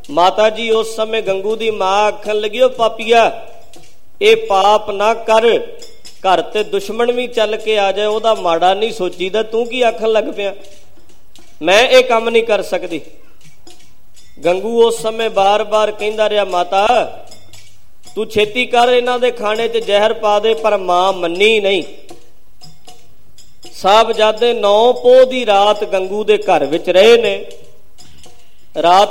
ਮਾਤਾ ਜੀ ਉਸ ਸਮੇਂ ਗੰਗੂ ਦੀ ਮਾਂ ਆਖਣ ਲੱਗੀ, ਉਹ ਪਾਪੀਆ ਇਹ ਪਾਪ ਨਾ ਕਰ, ਘਰ ਤੇ ਦੁਸ਼ਮਣ ਵੀ ਚੱਲ ਕੇ ਆ ਜਾਏ ਉਹਦਾ ਮਾੜਾ ਨਹੀਂ ਸੋਚੀਦਾ, ਤੂੰ ਕੀ ਆਖਣ ਲੱਗ ਪਿਆ, ਮੈਂ ਇਹ ਕੰਮ ਨਹੀਂ ਕਰ ਸਕਦੀ। ਗੰਗੂ ਉਸ ਸਮੇਂ ਬਾਰ-ਬਾਰ ਕਹਿੰਦਾ ਰਿਹਾ, ਮਾਤਾ ਤੂੰ ਛੇਤੀ ਕਰ, ਇਹਨਾਂ ਦੇ ਖਾਣੇ 'ਚ ਜ਼ਹਿਰ ਪਾ ਦੇ, ਪਰ ਮਾਂ ਮੰਨੀ ਨਹੀਂ। ਸਾਹਿਬਜ਼ਾਦੇ 9 ਪੋਹ ਦੀ ਰਾਤ ਗੰਗੂ ਦੇ ਘਰ ਵਿੱਚ ਰਹੇ ਨੇ। ਰਾਤ